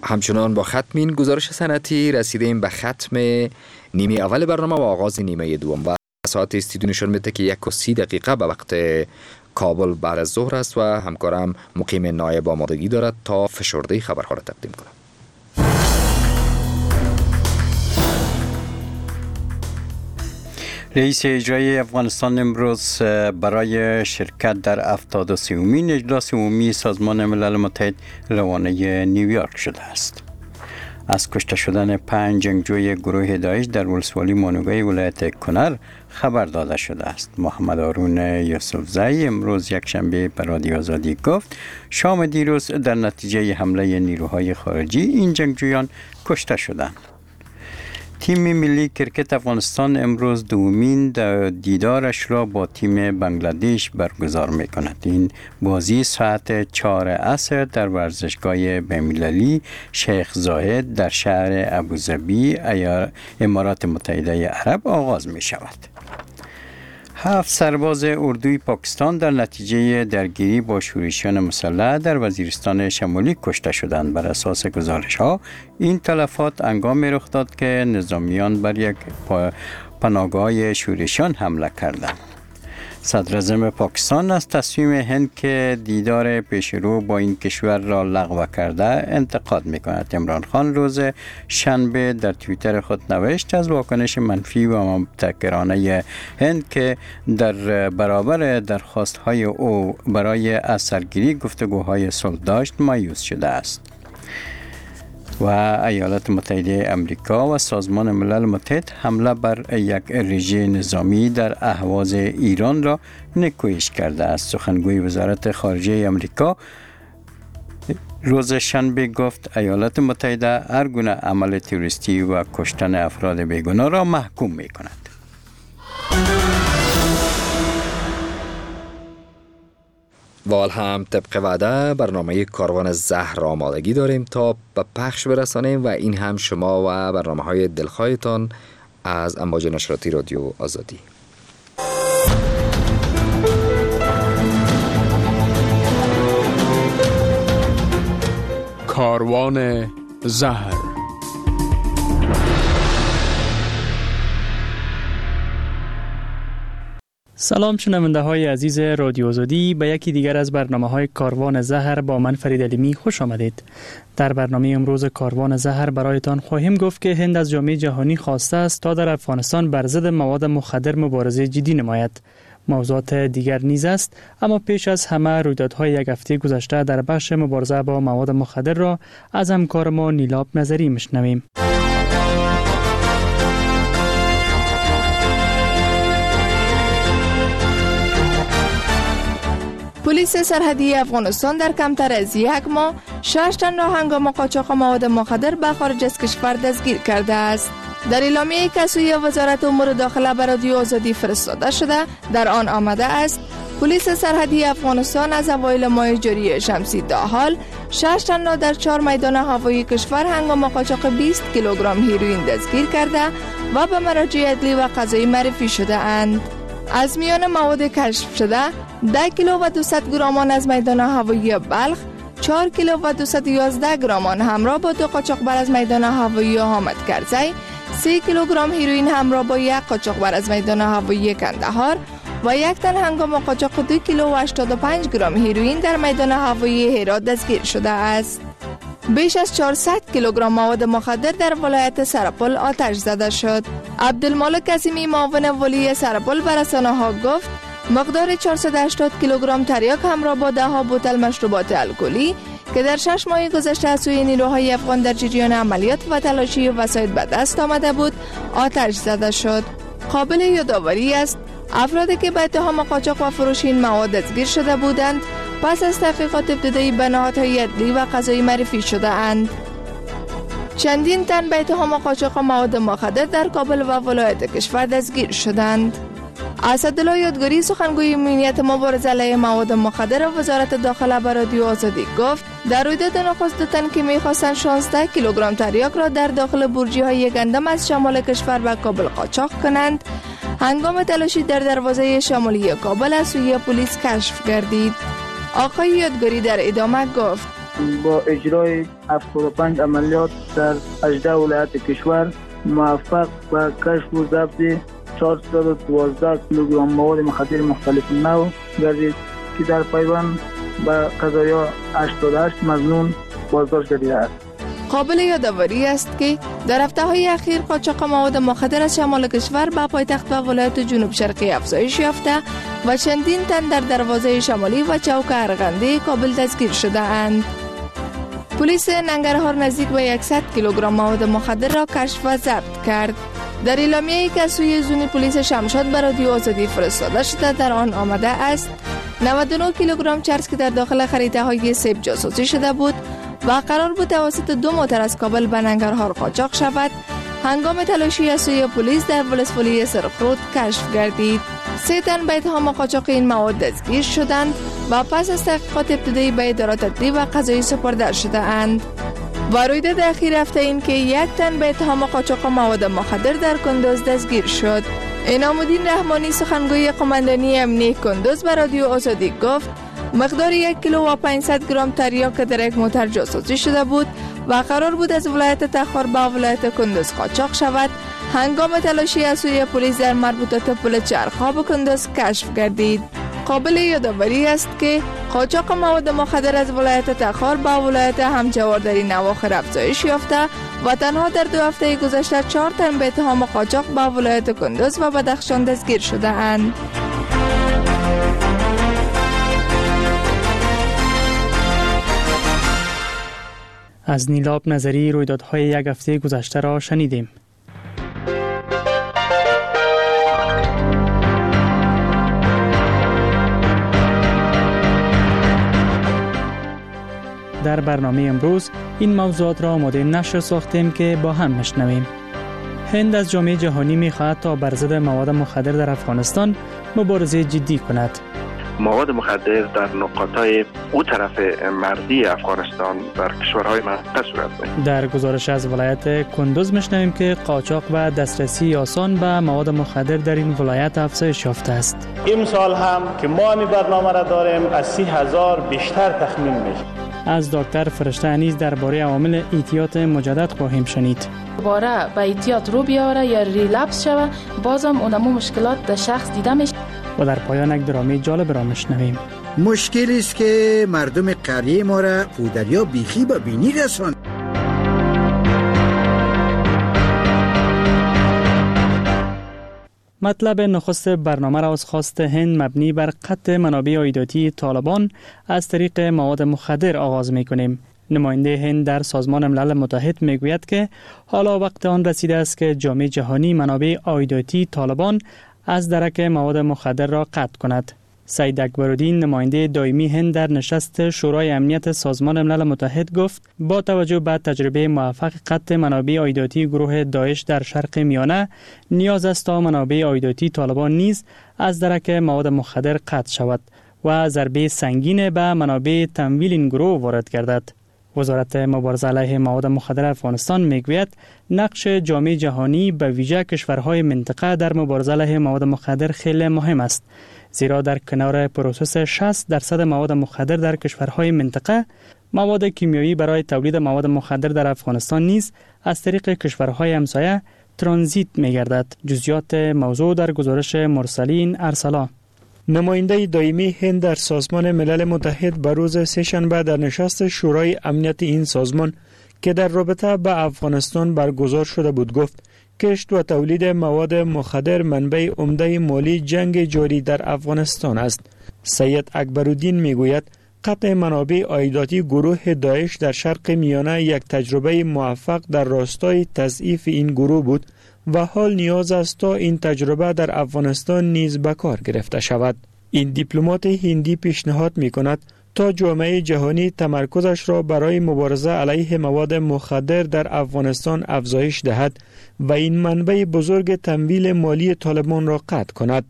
همچنان با ختم این گزارش صنعتی رسیدیم به ختم نیمه اول برنامه و آغاز نیمه دوم و ساعت استودیو نشون میده که 1:30 به وقت کابل بعد از ظهر است و همکارم مقیم نایب آمادگی دارد تا فشرده خبرها را تقدیم کند. رئیس اجرایی افغانستان امروز برای شرکت در 73مین اجلاس عمومی سازمان ملل متحد روانه نیویورک شده است. از کشته شدن 5 جنگجوی گروه داعش در ولسوالی مانوگای ولایت کنر خبر داده شده است. محمد هارون یوسفزئی امروز یکشنبه به رادیو آزادی گفت شام دیروز در نتیجه حمله نیروهای خارجی این جنگجویان کشته شدند. تیم ملی کرکت افغانستان امروز دومین دیدارش را با تیم بنگلادش برگزار می‌کند. این بازی ساعت 4 عصر در ورزشگاه بین‌المللی شیخ زاید در شهر ابوظبی امارات متحده عرب آغاز می‌شود. 7 سرباز اردوی پاکستان در نتیجه درگیری با شورشیان مسلح در وزیرستان شمالی کشته شدند. بر اساس گزارش‌ها این تلفات هنگامی رخ داد که نظامیان بر یک پناهگاه شورشیان حمله کردند. صدر اعظم پاکستان از تصمیم هند که دیدار پیشرو با این کشور را لغو کرده انتقاد می‌کند. عمران خان روز شنبه در توییتر خود نوشت از واکنش منفی و مبتکرانه هند که در برابر درخواست‌های او برای از سرگیری گفتگوهای صلح داشت مایوس شده است. و ایالات متحده امریکا و سازمان ملل متحد حمله بر یک رژه نظامی در اهواز ایران را نکویش کرده است. سخنگوی وزارت خارجه امریکا روز شنبه گفت ایالات متحده هر گونه عمل تروریستی و کشتن افراد بیگناه را محکوم می کند. وال هم طبق وعده برنامه کاروان زهر آمادگی داریم تا به پخش برسانیم و این هم شما و برنامه‌های دلخواهتان از امواج نشراتی رادیو آزادی. کاروان زهر. سلام شنونده های عزیز رادیو آزادی، به یکی دیگر از برنامه های کاروان زهر با من فرید علیمی خوش آمدید. در برنامه امروز کاروان زهر برایتان خواهیم گفت که هند از جامعه جهانی خواسته است تا در افغانستان بر ضد مواد مخدر مبارزه جدی نماید. موضوعات دیگر نیز است، اما پیش از همه رویدادهای یک هفته گذشته در بخش مبارزه با مواد مخدر را از همکار ما نیلاب نظری میشنویم. پلیس سرحدی افغانستان در کمتر از یک ماه 6 تن را هنگام قاچاق مواد مخدر به خارج از کشور دستگیر کرده است. در اعلامیه‌ای که سوی وزارت امور داخله به رادیو آزادی فرستاده شده در آن آمده است پلیس سرحدی افغانستان از اوایل ماه جاری شمسی تا حال 6 تن را در 4 میدان هوایی کشور هنگام قاچاق 20 کیلوگرم هیروئین دستگیر کرده و به مراجع عدلی و قضایی معرفی شده اند. از میان مواد کشف شده 10 کیلو و 200 گرامان از میدان هوایی بلخ، 4 کیلو و 211 گرامان همراه با 2 قاچاقبر از میدان هوایی حامد کرزی، 3 کیلوگرم هیروئین همراه با 1 قاچاقبر از میدان هوایی کندهار و 1 تن هنگام قاچاق 2 کیلو و 85 گرم هیروئین در میدان هوایی هرات دستگیر شده است. بیش از 400 کیلوگرم مواد مخدر در ولایت سرپل آتش زده شد. عبدالمالک عظیمی معاون ولی سرپل به رسانه‌ها گفت مقدار 480 کیلوگرم تریاک همراه با 10 بوتل مشروبات الکلی که در 6 ماه گذشته از سوی نیروهای افغان در جریان عملیات و تلاشی وسایل به دست آمده بود آتش زده شد. قابل یادآوری است افرادی که به اتهام قاچاق و فروش این مواد دستگیر شده بودند پس از تحقیقات ابتدایی به نهادهای عدلی و قضایی معرفی شده اند. چندین تن به اتهام قاچاق مواد مخدر در کابل و ولایت کشور دستگیر شدند. اسدالله یادگاری سخنگوی امنیت مبارزه علیه مواد مخدر وزارت داخله به رادیو آزادی گفت در رویداد نخست 2 تن که می‌خواستند 16 کیلوگرم تریاک را در داخل برجی‌های گندم از شمال کشور به کابل قاچاق کنند هنگام تلاشی در دروازه شمالی کابل از سوی پلیس کشف گردید. آقای یادگاری در ادامه گفت با اجرای 75 عملیات در 18 ولایت کشور موفق به کشف و ضبط 412 کیلوگرم مواد مخدر مختلف نوع گردید که در پیوند به قضایا 88 مظنون بازداشت گردیده است. قابل یادآوری است که در هفته‌های اخیر قاچاق مواد مخدر از شمال کشور به پایتخت و ولایت جنوب شرقی افزایش یافته و چندین تن در دروازه شمالی و چوک ارغنده کابل دستگیر شده اند. پلیس ننگرهار نزدیک به 100 کیلوگرم مواد مخدر را کشف و ضبط کرد. در اعلامیه‌ای که سوی زون پلیس شمشاد به رادیو آزادی فرستاده شده در آن آمده است 99 کیلوگرم چرس که در داخل خریده‌های سیب جاسوسی شده بود و قرار بود توسط 2 موتر از کابل به ننگرهار قاچاق شود، هنگام تلاشی از سوی پلیس در ولسوالی سرخرود کشف گردید. 3 تن به اتهام قاچاق این مواد دستگیر شدند و پس از تحقیقات ابتدایی به ادارات تدبیر و قضایی سپرده شده اند. و رویداد اخیر هفته این که 1 تن به اتهام قاچاق مواد مخدر در کندوز دستگیر شد. انعام الدین رحمانی سخنگوی قماندانی امنیه کندوز به رادیو آزادی گفت مقدار 1 کیلو و 500 گرم تریاک در یک موتر جاسوسی شده بود و قرار بود از ولایت تخار به ولایت کندوز قاچاق شود. هنگام تلاشی از سوی پلیس در مربوطات پل چرخاب کندوز کشف گردید. قابل یادآوری است که قاچاق مواد مخدر از ولایت تخار به ولایت همجوار در این اواخر افزایش یافته و تنها در 2 هفته گذشته 4 تن به اتهام قاچاق به ولایت کندوز و بدخشان دستگیر شده اند. از نیلاب نظری رویدادهای 1 هفته گذشته را شنیدیم. در برنامه امروز این موضوعات را آماده نشر ساختیم که با هم میشنویم. هند از جامعه جهانی می‌خواهد تا بر ضد مواد مخدر در افغانستان مبارزه جدی کند. مواد مخدر در نقاطهای او طرف مرزی افغانستان در کشورهای منطقه صورت می‌گیرد. در گزارش از ولایت کندوز می‌شنویم که قاچاق و دسترسی آسان به مواد مخدر در این ولایت افزایش یافته است. امسال هم که ما این برنامه را داریم از 30,000 بیشتر تخمین میشه. از دکتر فرشته انیس درباره عوامل احتیاط مجدد خواهیم شنید. دوباره به احتیاط رو بیاره یا ریلپس شوه، بازم اونمو مشکلات در شخص دیده میشه. و در پایان یک درامه جالب را میشنویم. مشکلی است که مردم قریه ما را پودریا بیخی به بینی رساند. مطلب نخست برنامه را از خواست هند مبنی بر قطع منابع عایداتی طالبان از طریق مواد مخدر آغاز می‌کنیم. نماینده هند در سازمان ملل متحد میگوید که حالا وقت آن رسیده است که جامعه جهانی منابع عایداتی طالبان از درک مواد مخدر را قطع کند. سید اکبرالدین نماینده دائمی هند در نشست شورای امنیت سازمان ملل متحد گفت با توجه به تجربه موفق قطع منابع عایداتی گروه داعش در شرق میانه نیاز است تا منابع عایداتی طالبان نیز از درک مواد مخدر قطع شود و ضربه سنگین به منابع تمویل این گروه وارد گردد. وزارت مبارزه علیه مواد مخدر افغانستان میگوید نقش جامعه جهانی به ویژه کشورهای منطقه در مبارزه علیه مواد مخدر خیلی مهم است، زیرا در کنار پروسس 60% مواد مخدر در کشورهای منطقه، مواد کیمیایی برای تولید مواد مخدر در افغانستان نیز از طریق کشورهای همسایه ترانزیت می‌گردد. جزئیات موضوع در گزارش مرسلین ارسلا. نماینده دائمی هند در سازمان ملل متحد به روز سه‌شنبه در نشست شورای امنیت این سازمان که در رابطه به افغانستان برگزار شده بود گفت کشت و تولید مواد مخدر منبع عمده مالی جنگ جاری در افغانستان است. سید اکبرالدین میگوید قطع منابع عایداتی گروه داعش در شرق میانه یک تجربه موفق در راستای تضعیف این گروه بود و حال نیاز است تا این تجربه در افغانستان نیز به کار گرفته شود. این دیپلمات هندی پیشنهاد می‌کند تا جامعه جهانی تمرکزش را برای مبارزه علیه مواد مخدر در افغانستان افزایش دهد و این منبع بزرگ تمویل مالی طالبان را قطع کند.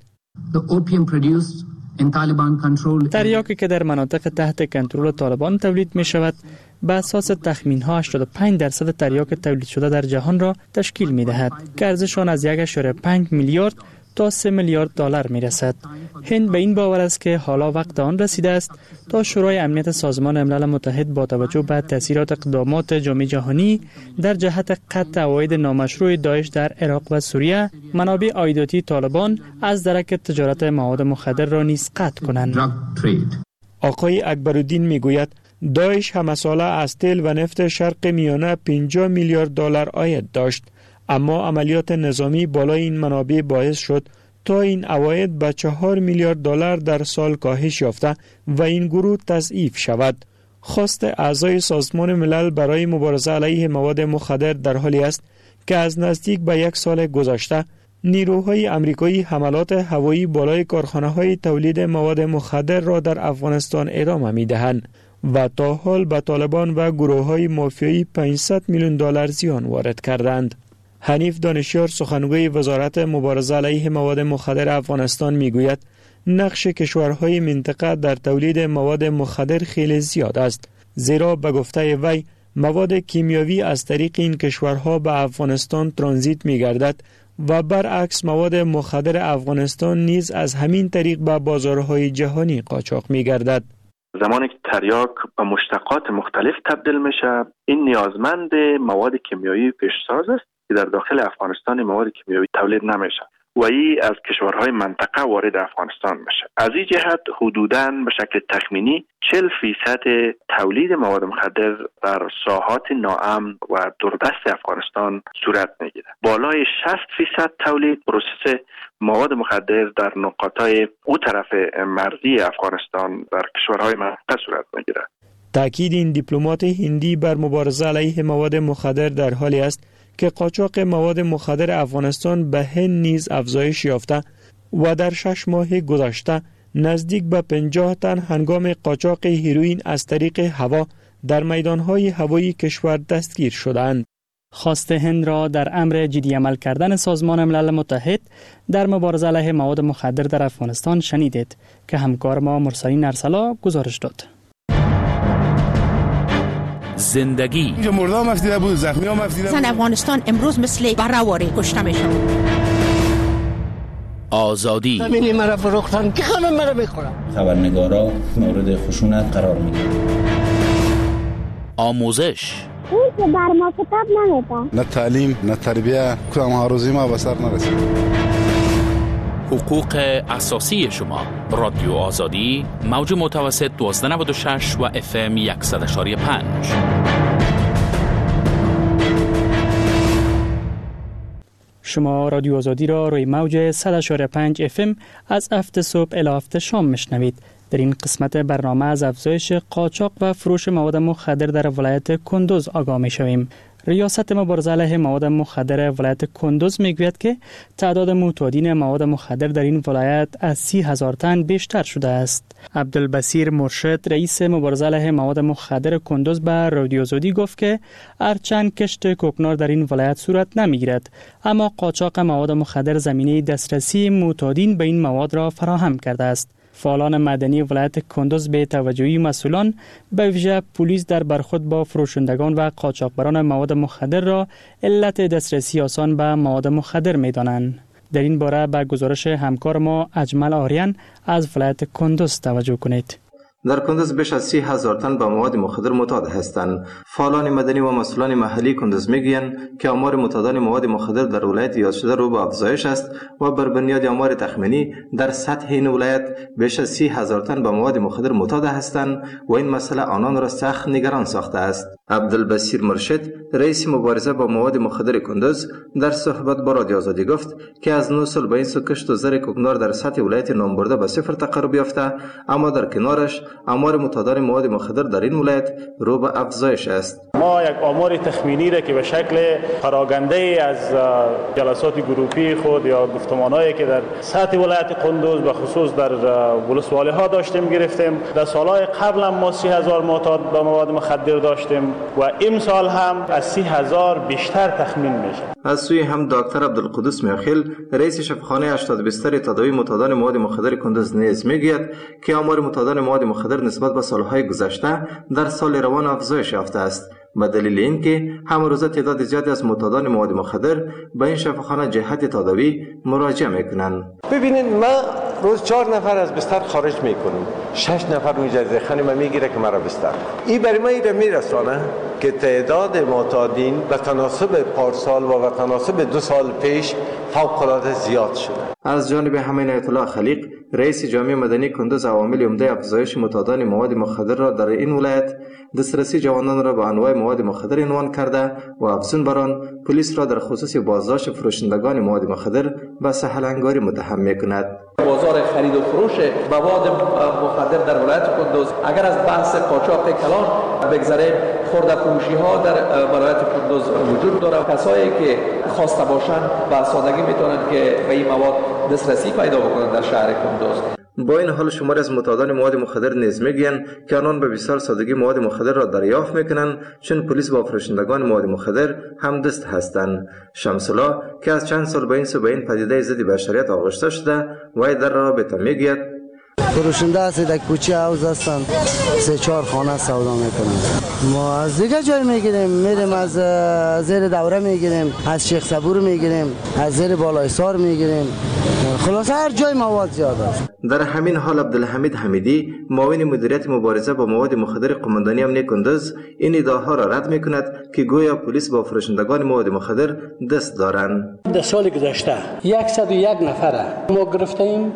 تریاکی که در مناطق تحت کنترل طالبان تولید می شود به اساس تخمین ها 85% تریاک تولید شده در جهان را تشکیل می دهد که ارزش آن از 1.5 میلیارد تا 3 میلیارد دلار می رسد. هند به این باور است که حالا وقت آن رسیده است تا شورای امنیت سازمان ملل متحد با توجه به تاثیرات اقدامات جامعه جهانی در جهت قطع عواید نامشروع داعش در عراق و سوریه، منابع عایداتی طالبان از درک تجارت مواد مخدر را نیز قطع کنند. آقای اکبرالدین می گوید داعش همه ساله از تیل و نفت شرق میانه 50 میلیارد دلار عاید داشت، اما عملیات نظامی بالای این منابع باعث شد تا این عواید به 4 میلیارد دلار در سال کاهش یافته و این گروه تضعیف شود. خواست اعضای سازمان ملل برای مبارزه علیه مواد مخدر در حالی است که از نزدیک به 1 سال گذشته نیروهای آمریکایی حملات هوایی بالای کارخانه‌های تولید مواد مخدر را در افغانستان ادامه می‌دهند و تا حال به طالبان و گروه‌های مافیایی 500 میلیون دلار زیان وارد کردند. حنیف دانشیار سخنگوی وزارت مبارزه علیه مواد مخدر افغانستان میگوید نقش کشورهای منطقه در تولید مواد مخدر خیلی زیاد است، زیرا به گفته وی مواد کیمیاوی از طریق این کشورها به افغانستان ترانزیت می‌گردد و برعکس مواد مخدر افغانستان نیز از همین طریق به بازارهای جهانی قاچاق می‌گردد. زمانی که تریاک به مشتقات مختلف تبدیل میشه، این نیازمند مواد کیمیایی پیشساز است که در داخل افغانستان مواد کیمیایی تولید نمیشه و این از کشورهای منطقه وارد افغانستان میشه. از این جهت حدوداً به شکل تخمینی 40% تولید مواد مخدر در ساحات ناامن و دوردست افغانستان صورت میگیره. بالای 60% تولید پروسس مواد مخدر در نقاطهای او طرف مرزی افغانستان در کشورهای منطقه صورت میگیره. تأکید این دیپلمات هندی بر مبارزه علیه مواد مخدر در حالی است که قاچاق مواد مخدر افغانستان به هند نیز افزایش یافته و در 6 ماه گذشته نزدیک به 50 تن هنگام قاچاق هیروئین از طریق هوا در میدانهای هوایی کشور دستگیر شدند. خواست هند را در امر جدی عمل کردن سازمان ملل متحد در مبارزه علیه مواد مخدر در افغانستان شنیدید که همکار ما مرسلین ارسلا گزارش داد. زندگی مردم مفیده بود، زخمی ها مفیده بود. زن افغانستان امروز مثل برهواری کشته میشن. آزادی همینی مرا فروختن که همه مرا میخورن. خبرنگارا مورد خشونت قرار میگیرن. آموزش اون که بر ما کتاب نمیده. نه تعلیم نه تربیه، کدام هاروزی ما به سر نرسید. حقوق اساسی شما. رادیو آزادی، موج متوسط 1296 و FM 100.5. شما رادیو آزادی را روی موج 100.5 FM از 7 صبح الی 7 شام میشنوید. در این قسمت برنامه از افزایش قاچاق و فروش مواد مخدر در ولایت کندوز آگاه میشویم. ریاست مبارزه علیه مواد مخدر ولایت کندوز میگوید که تعداد معتادین مواد مخدر در این ولایت از 30,000 تن بیشتر شده است. عبدالبصیر مرشد رئیس مبارزه علیه مواد مخدر کندوز به رادیو آزادی گفت که هرچند کشت کوکنار در این ولایت صورت نمیگیرد، اما قاچاق مواد مخدر زمینه دسترسی معتادین به این مواد را فراهم کرده است. فعالان مدنی ولایت کندوز به توجهی مسئولان به ویژه پلیس در برخورد با فروشندگان و قاچاقبران مواد مخدر را علت دسترسی آسان به مواد مخدر می‌دانند. در این باره به گزارش همکار ما اجمل آریان از ولایت کندوز توجه کنید. در کندوز بیش از 30,000 تن به مواد مخدر معتاد هستند. فعالان مدنی و مسئولان محلی کندوز میگویند که آمار معتادان مواد مخدر در ولایت یاد شده رو به افزایش است و بر بنیاد آمار تخمینی در سطح این ولایت بیش از 30,000 تن به مواد مخدر معتاد هستند و این مسئله آنان را سخت نگران ساخته است. عبدالبصیر مرشد رئیس مبارزه با مواد مخدر کندوز در صحبت با رادیو آزادی گفت که از 9 سال به این سو کشت و زر کوکنار در سطح ولایت نام برده به صفر تقرب یافته، اما در کنارش آمار معتادان مواد مخدر در این ولایت رو به افزایش است. ما یک آمار تخمینی را که به شکل پراگنده از جلسات گروهی خود یا گفتمانایی که در سطح ولایت کندوز به خصوص در ولسوالی ها داشتیم گرفتیم. در سالهای قبل هم ما 30,000 معتاد به مواد مخدر داشتیم و امسال هم از 30,000 بیشتر تخمین میشه. از سوی هم دکتر عبدالقدوس میاخیل رئیس شفاخانه 80 بستر تداوی معتادان مواد مخدر کندوز نیز میگوید که آمار معتادان مواد مخدر نسبت به سالهای گذشته در سال روان افزایش یافته است. به دلیل اینکه همه روزه تعداد زیادی از معتادان مواد مخدر به این شفاخانه جهت تداوی مراجعه میکنند. ببینید ما روز 4 نفر از بستر خارج میکنیم، 6 نفر اجازه خانم میگیره که مرا بستر. این برای ما ایره میرسانه که تعداد معتادین به تناسب پارسال و به تناسب 2 سال پیش فوق‌العاده زیاد شده. از جانب همین آیت الله خلیق رئیس جامعه مدنی کندوز عوامل عمده افزایش معتادان مواد مخدر را در این ولایت دسترسی جوانان را به انواع مواد مخدر عنوان کرده و افزون بر آن پلیس را در خصوص بازداشت فروشندگان مواد مخدر به سهل‌انگاری متهم می‌کند. بازار خرید و فروش مواد مخدر در ولایت کندوز اگر از بحث قاچاق کلان بگذره خرده فروشی ها در ولایت کندوز وجود داره. کسایی که خواسته باشند به سادگی میتونند که به این مواد دسترسی پیدا بکنند در شهر کندوز. با این حال شماری از معتادان مواد مخدر نیز میگویند که آنان به بسیار سادگی مواد مخدر را دریافت میکنند چون پلیس با فروشندگان مواد مخدر همدست هستند. شمس الله که از چند سال به این سو به این پدیده ضد بشریت آغشته شده و در رابطه میگوید فروشنده هستید در کوچه حوض هستند 3-4 خانه سودا میکنند. ما از دیگه جای میگیریم، میریم از زیر دوره میگیریم، از شیخ صبور میگیریم، از زیر بالایسار میگیریم، خلاص هر جای مواد زیاد است. در همین حال عبدالحمید حمیدی معاون مدیریت مبارزه با مواد مخدر قماندانی امنیت کندوز این ادعاها را رد میکند که گویا پلیس با فروشندگان مواد مخدر دست دارند. در سال گذشته 101 نفر ما گرفتیم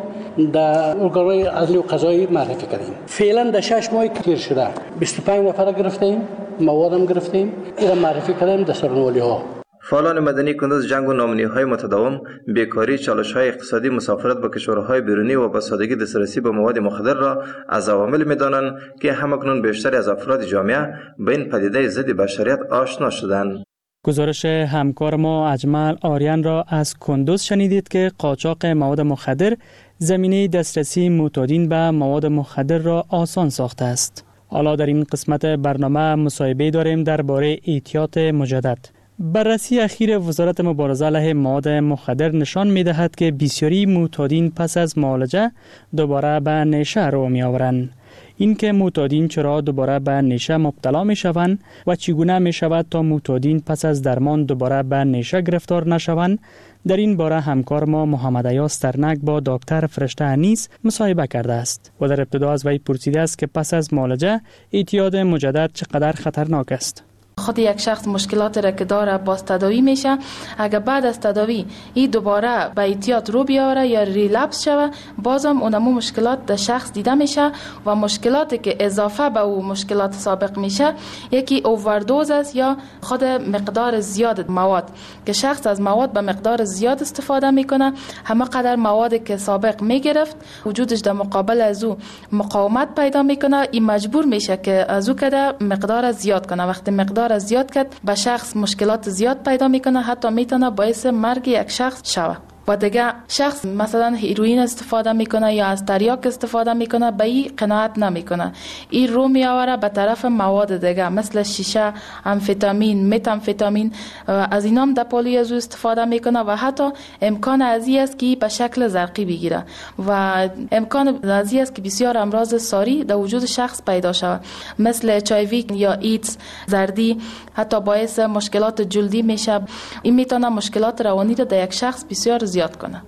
در ارگان‌های عدلی و قضایی معرفی کردیم. فعلا در 6 ماه تیر شده 25 نفر گرفتیم، موادم گرفتیم، اینا معرفی کردیم در سرنولی‌ها. فعالان مدنی کندوز جنگ و ناامنی‌های متداوم، بیکاری، چالش‌های اقتصادی، مسافرت به کشورهای بیرونی و به سادگی دسترسی به مواد مخدر را از عوامل می‌دانند که همکنون بیشتری از افراد جامعه به این پدیده ضد بشریت آشنا شدند. گزارش همکار ما اجمل آریان را از کندوز شنیدید که قاچاق مواد مخدر زمینه دسترسی معتادین به مواد مخدر را آسان ساخته است. حالا در این قسمت برنامه مصاحبه داریم درباره احتیاط مجدد. بررسی اخیر وزارت مبارزه علیه مواد مخدر نشان می‌دهد که بسیاری معتادین پس از معالجه دوباره به نشه رو می‌آورند. این که معتادین چرا دوباره به نشه مبتلا می‌شوند و چگونه می‌شود تا معتادین پس از درمان دوباره به نشه گرفتار نشوند، در این باره همکار ما محمد ایاس ترنک با دکتر فرشته انیس مصاحبه کرده است و در ابتدا از وی پرسیده است که پس از معالجه اعتیاد مجدد چقدر خطرناک است. خود یک شخص مشکلات را که داره باز تداوی میشه، اگر بعد از تداوی این دوباره به اعتیاد رو بیاره یا ریلپس شوه، بازم اونمو مشکلات در شخص دیده میشه و مشکلاتی که اضافه به او مشکلات سابق میشه یکی اووردوز است یا خود مقدار زیاد مواد که شخص از مواد به مقدار زیاد استفاده میکنه. همه قدر موادی که سابق میگرفت وجودش در مقابل از او مقاومت پیدا میکنه، این مجبور میشه که از او کده مقدار زیاد کنه. وقتی مقدار زیاد کرد به شخص مشکلات زیاد پیدا میکنه، حتی میتونه باعث مرگ یک شخص شوه. و دیگه شخص مثلا هیروئین استفاده میکنه یا از تریاک استفاده میکنه، به این قناعت نمیکنه، این رو میآوره به طرف مواد دیگه مثل شیشه، امفتامین، متامفتامین، از اینام دپالی از او استفاده میکنه و حتی امکان ازی است که به شکل زرقی بگیره و امکان ازی است که بسیار امراض ساری در وجود شخص پیدا شود مثل HIV یا ایدز، زردی، حتی باعث مشکلات جلدی میشه. این میتونه مشکلات روانی را در یک شخص بسیار زیاد کنه.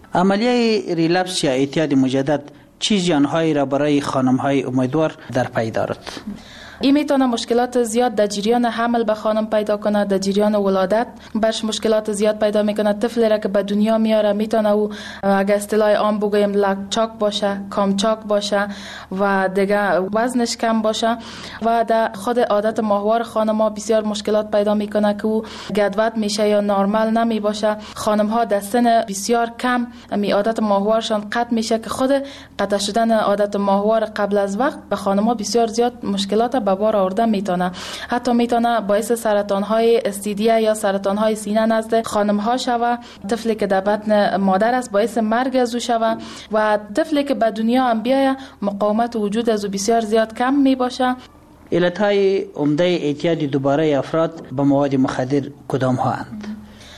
عملیه ریلپس یا اعتیاد مجدد چه زیانهایی را برای خانم‌های امیدوار در پی دارد؟ این میتونه مشکلات زیاد در جریان حمل به خانم پیدا کنه، در جریان ولادت برش مشکلات زیاد پیدا میکنه. طفلی را که به دنیا میاره میتونه او اگه اصطلاح عام بگویم لکچاک باشه، کامچاک باشه و دیگه وزنش کم باشه و در خود عادت ماهوار خانم‌ها بسیار مشکلات پیدا میکنه که او گدوت میشه یا نرمال نمی باشه. خانم‌ها در سن بسیار کم می عادت ماهوارشان قطع میشه که خود قطع شدن عادت ماهوار قبل از وقت به خانم‌ها بسیار زیاد مشکلات به بار آورده میتونه. حتی میتونه باعث سرطان‌های استیدیه یا سرطان‌های سینه نزد خانم‌ها شوه. طفلی که در بطن مادر است باعث مرگ از او شوه و طفلی که به دنیا هم بیایه مقاومت وجود از او بسیار زیاد کم می باشه. علتهای عمده اعتیاد دوباره افراد به مواد مخدر کدام ها اند؟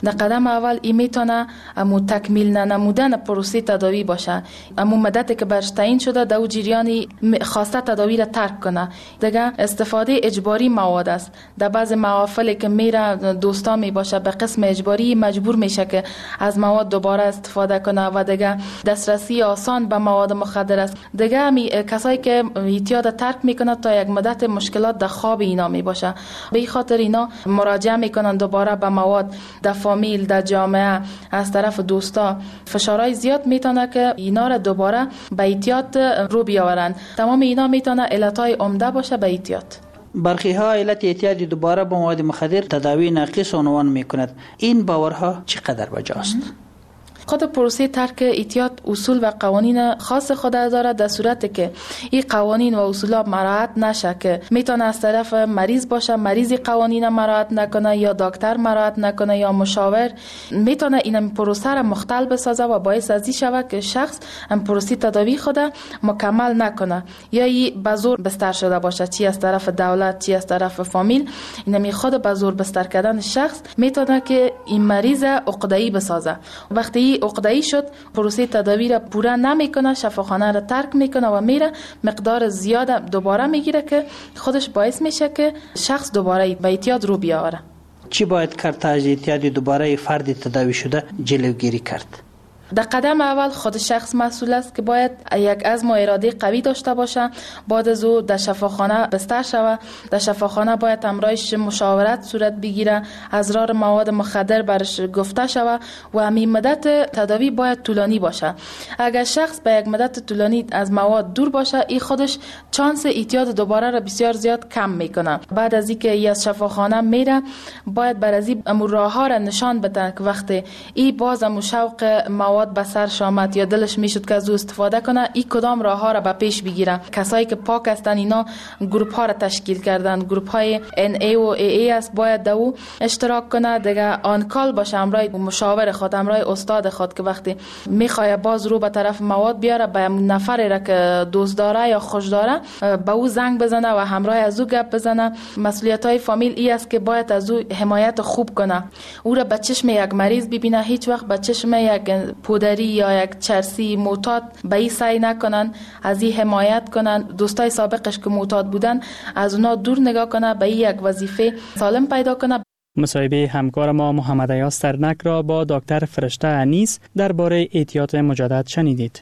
در قدم اول این میتونه امو تکمیل نمودن پروسه تداوی باشه. امو مدتی که برش تعیین شده در جریانی خواسته تداوی را ترک کنه. دیگه استفاده اجباری مواد است. در بعض محافلی که میره دوستا می باشه به قسم اجباری مجبور میشه که از مواد دوباره استفاده کنه و دیگه دسترسی آسان به مواد مخدر است. دیگه کسایی که اعتیاد ترک میکنه تا یک مدت مشکلات در خواب اینا می باشه. به این خاطر اینا مراجعه میکنن دوباره به مواد. در فامیل، در جامعه، از طرف دوستا فشارهای زیاد میتونه که اینا را دوباره به اعتیاد رو بیاورن. تمام اینا میتونه علتهای عمده باشه به اعتیاد. برخی ها علت اعتیاد دوباره به مواد مخدر تداوی ناقص عنوان میکند. این باورها چقدر بجاست؟ خود پروسه ترک اعتیاد اصول و قوانین خاص خود داره. در صورتی که این قوانین و اصولا مراعات نشه که میتونه از طرف مریض باشه، مریض قوانین مراعات نکنه یا دکتر مراعات نکنه یا مشاور، میتونه این پروسه را مختل بسازه و باعث از این شود که شخص این پروسه تداوی خود مکمل نکنه یا این به زور بستر شده باشه، چی از طرف دولت چی از طرف فامیل. این خود به زور بستر کردن شخص میتونه که این مریض عقده‌ای بسازه. وقتی عقده‌ای شد پروسه تداوی را پورا نمیکنه، شفاخانه را ترک میکنه و میره مقدار زیاد دوباره میگیره که خودش باعث میشه که شخص دوباره به اعتیاد رو بیاوره. چی باید کرد تا از اعتیاد دوباره فرد تداوی شده جلوگیری کرد؟ در قدم اول خود شخص مسئول است که باید یک عزم و اراده قوی داشته باشه. بعد از او در شفاخانه بستر شود. در شفاخانه باید همراهش مشاورت صورت بگیره، اضرار مواد مخدر برش گفته شود و همین مدت تداوی باید طولانی باشه. اگر شخص به یک مدت طولانی از مواد دور باشه، این خودش چانس اعتیاد دوباره را بسیار زیاد کم میکنه. بعد از اینکه از شفاخانه میره باید بر از این راهها را نشان بده که وقتی این باز شوق مواد به سرش آمد یا دلش میشد که از او استفاده کنه، این کدام راه ها را به پیش بگیره. کسایی که پاک هستن اینا گروپ ها را تشکیل کردن، گروپ های NA و AA است، باید در او اشتراک کنه. دیگه آنکال باشه همراه مشاور خود، همراه استاد خود که وقتی میخواد باز رو به طرف مواد بیاره به نفری را که دوست داره یا خوش داره به او زنگ بزنه و همراه از او گپ بزنه. مسئولیت های فامیل ای است که باید از او حمایت خوب کنه، او را به چشم یک مریض ببینه، هیچ وقت به چشم یک پودری یا یک چرسی معتاد به این سعی نکنن، از این حمایت کنن. دوستای سابقش که معتاد بودن از اونا دور نگاه کنه، به این یک وظیفه سالم پیدا کنه. مصاحبه همکار ما محمد ایاز ترنک را با دکتر فرشته انیس درباره اعتیاد مجدد شنیدید.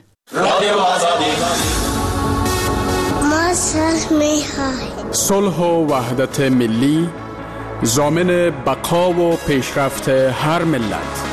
ما صلح و وحدت ملی ضامن بقا و پیشرفت هر ملت.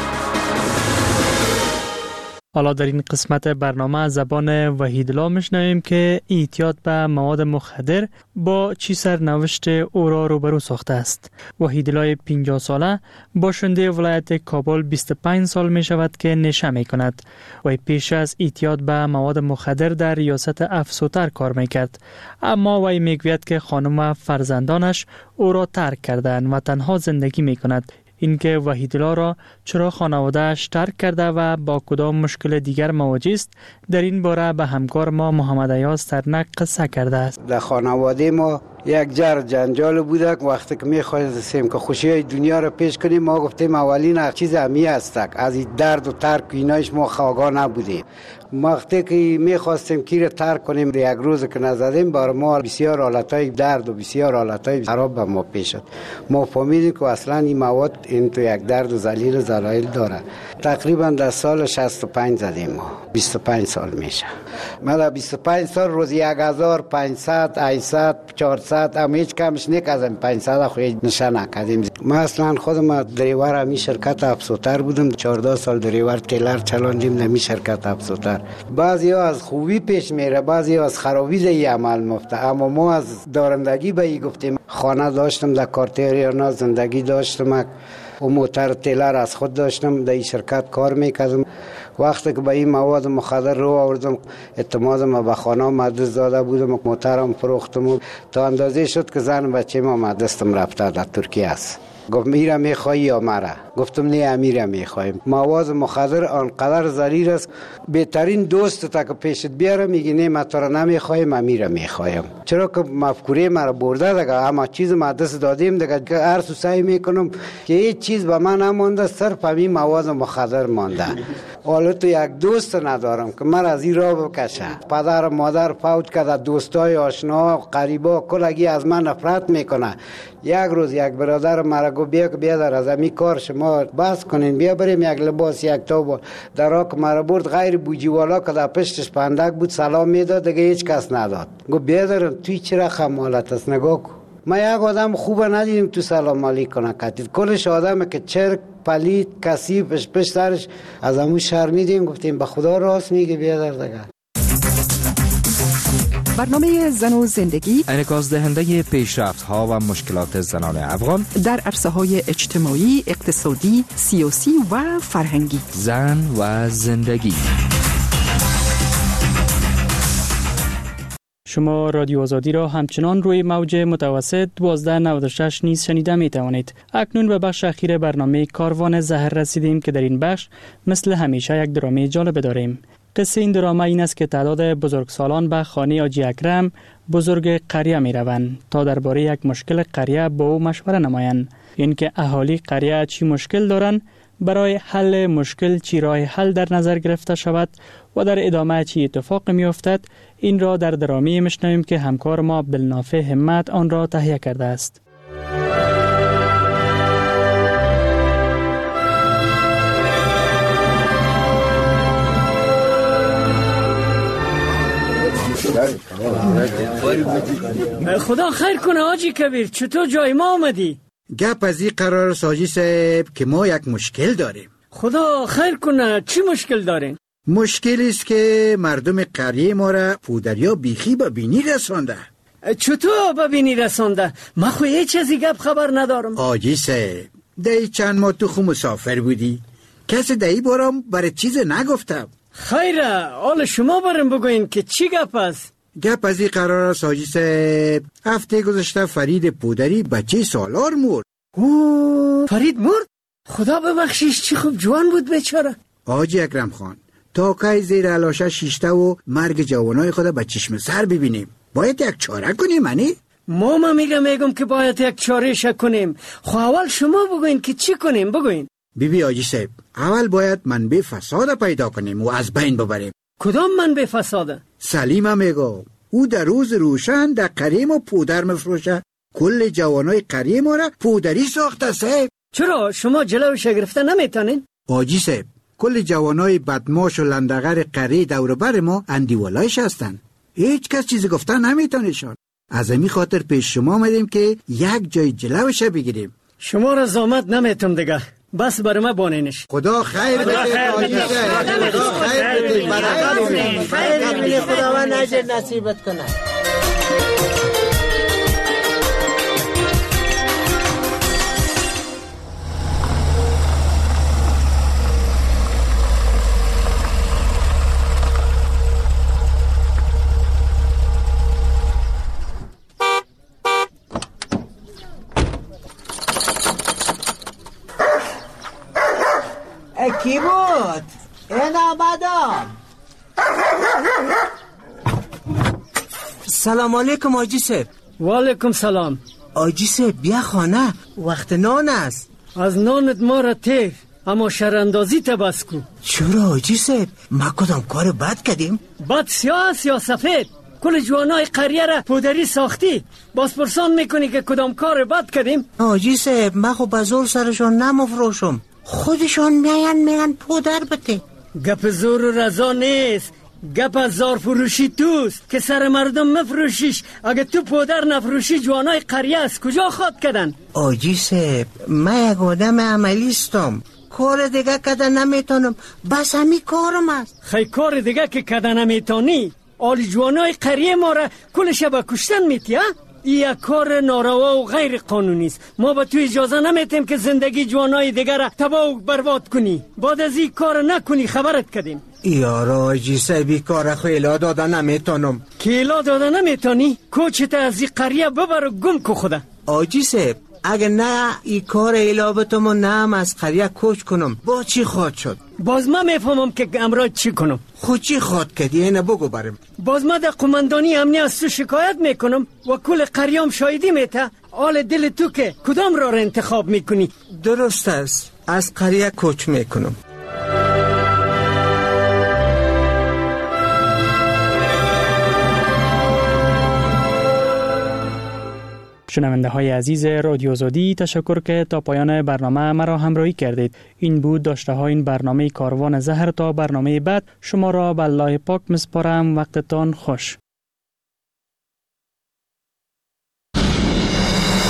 حالا در این قسمت برنامه از زبان وحیدالله میشنویم که اعتیاد به مواد مخدر با چی سرنوشت او را روبرو ساخته است. وحیدالله 50 ساله باشنده ولایت کابل 25 سال می شود که نشه می کند و پیش از اعتیاد به مواد مخدر در ریاست افسوتر کار می کرد، اما وی می گوید که خانم و فرزندانش او را ترک کردند و تنها زندگی می کند. اینکه وحیدالله را چرا خانواده‌اش ترک کرده و با کدام مشکل دیگر مواجه است، در این باره به همکار ما محمد ایاز ترنک قصه کرده است. در خانواده ما یک جنجال بوده که وقتی که می‌خواستیم که خوشی دنیا را پیش کنیم، ما گفتیم اولین چیز همی است، از این درد و ترک اینایش ما آگاه نبودیم. وقتی که می‌خواستیم کی را ترک کنیم، یک روز که نزدیم بر ما بسیار حالتهای درد و بسیار حالتهای خراب به ما پیش شد. ما فهمیدیم که اصلا این مواد این تو یک درد و ذلیل و ذلایل داره. تقریبا در سال 65 زدیم ما، 25 سال میشه. ما در 25 سال روز 1500 800 400 هم هیچ کمش نکردیم، 500 خو نشه نکردیم. ما اصلا خودم دریور همی شرکت افسوتر بودم، 14 سال دریور تیلر چلاندیم نمی شرکت افسوتر. بعضی ها از خوبی پیش میره، بعضی ها از خرابی زی عمل مفته، اما ما از دارندگی به ای گفتیم. خانه داشتم در کارتریانا، زندگی داشتم و موتر تیلر از خود داشتم، در این شرکت کار میکردم. وقتی که به این مواد مخدر رو آوردم، اعتمادم به خانه مدرس داده بودم، موترم فروختم تا اندازه شد که زن بچه ما مدرسم رفته در ترکیه است. گفت میرا میخوایی یا مرا؟ گفتم نه امیرا میخوایم. مواد مخدر آنقدر ضرر است، بهترین دوست تا که پیشت بیاره میگی نه من تو را نمیخوایم، امیرا میخوایم. چرا که مفکوره مرا برده دیگه، اما چیز ما دست دادیم دیگه، که هر سعی میکنم که هیچ چیز به من نمانده، صرف همین مواد مخدر مانده. حالا تو یک دوست ندارم که من از این راه بکشه. پدر و مادر فوت کرده، دوستای آشنا قریبا کلگی از من نفرت میکنه. یک روز یک برادر مرا گفت بیا که بیادر از همین کار شما بس کنین، بیا بریم یک لباس یک توب درا که مرا برد، غیر بوجیوالا که در پشتش پندک بود سلام میداد دیگه هیچ کس نداد. گفت بیادر توی چرا خمالت است، نگاه کن. ما یک آدم خوب ندیدیم تو سلام علیک کنه کتید، کلش آدمه که چرک پلید کسی پشت سرش، از همون شرمیدیم گفتیم به خدا راست میگه بیادر دیگه. برنامه زن و زندگی انعکاس دهنده پیشرفت ها و مشکلات زنان افغان در عرصه های اجتماعی، اقتصادی، سیاسی و فرهنگی. زن و زندگی. شما رادیو آزادی را همچنان روی موج متوسط 1296 نیز شنیده می توانید. اکنون به بخش اخیر برنامه کاروان زهر رسیدیم که در این بخش مثل همیشه یک درامه جالب داریم. قصه این درامه این است که تعداد بزرگسالان به خانه حاجی اکرم بزرگ قریه می روند تا درباره یک مشکل قریه با او مشوره نمایند. این که اهالی قریه چی مشکل دارند، برای حل مشکل چی راه حل در نظر گرفته شود و در ادامه چی اتفاق می افتد، این را در درامه میشنویم که همکار ما عبدالنافع همت آن را تهیه کرده است. خدا خیر کنه حاجی کبیر، چطور جای ما آمدی؟ گپ از این قرار ساجی صاحب که ما یک مشکل داریم. خدا خیر کنه، چی مشکل دارین؟ مشکلی است که مردم قریه ما را پودریا بیخی به بینی رسانده. چطور به بینی رسانده؟ من خو هیچ از این گپ خبر ندارم. حاجی صاحب دی چند ماه تو خو مسافر بودی، کسی دی بارم برای چیز نگفتم. خیره، حال شما برم بگوین که چی گپ است؟ گپ از این قرار است حاجی صاحب، هفته گذشته فرید پودری بچه سالار مرد. فرید مرد؟ خدا ببخشیش، چی خوب جوان بود بیچاره. حاجی اکرم خان، تا که زیر علاشه شیشته و مرگ جوانای خود به چشم سر ببینیم، باید یک چاره کنیم. ما میگم که باید یک چاره کنیم. خب اول شما بگوین که چی کنیم، بگوین. بیبی حاجی صاحب، اول باید منبع فساد پیدا کنیم و از بین ببریم. کدام منبع فساده؟ سلیمه میگم، او در روز روشن در قریه ما پودر مفروشه، کل جوانای قریه ما را پودری ساخته صاحب. چرا شما جلوش گرفته نمیتونین؟ حاجی صاحب، کل جوانای بدماش و لندغر قریه دور بر ما اندیولایش هستن، هیچ کس چیزی گفتن نمیتونشان. از همین خاطر پیش شما آمدیم که یک جای جلوش بگیریم. شما را زحمت نمیتم دیگه، بس برای ما بانینش. خدا خیر بده حاجی صاحب، خدا خیر بده، برکت بده، خداوند اجر نصیبت کنه. کی بود؟ این آمدم. سلام علیکم حاجی صاحب. و علیکم سلام. حاجی صاحب بیا خانه، وقت نان است. از نانت ما را تیر، اما شراندازی تبس کو. چرا حاجی صاحب؟ ما کدام کار بد کردیم؟ بد سیاه یا سفید؟ کل جوانای قریه را پودری ساختی، باز پرسان میکنی که کدام کار بد کردیم؟ حاجی صاحب ما خو بزور سرشان نمفروشم، خودشان میگن پودر بده. گپ زور و رضا نیست، گپ از زار فروشی توست که سر مردم مفروشیش. اگه تو پودر نفروشی جوانای قریه از کجا خواد کردن؟ آجی صاحب من یک آدم عملیستم، کار دیگه کده نمیتونم، بس همی کارم است. خیلی کار دیگه که کده نمیتونی؟ آلی جوانای قریه ما را کل شب کشتن میتی ها؟ این یک کار ناروا و غیر قانونی است. ما به تو اجازه نمیتیم که زندگی جوانای دیگر را تباه و برباد کنی. بعد از این کار نکنی خبرت کردیم. یارا آجی صاحبی کار خیلا داده نمیتونم. کیلا داده نمیتونی؟ کوچت از این قریه ببر و گم کو خدا. آجی صاحب اگه نه این کار الابتم و نه هم از قریه کوچ کنم با چی خواهد شد؟ باز ما میفهمم که امراض چی کنم. خود چی خواهد کردی؟ اینه بگو برم. باز ما در قماندانی امنیت از تو شکایت میکنم و کل قریام شاهدی میته. حال دل تو که کدام را انتخاب میکنی؟ درست است، از قریه کوچ میکنم. شنونده های عزیز رادیو آزادی، تشکر که تا پایان برنامه مرا همراهی کردید. این بود داشته های این برنامه کاروان زهر. تا برنامه بعد شما را به الله پاک مسپارم. وقتتان خوش.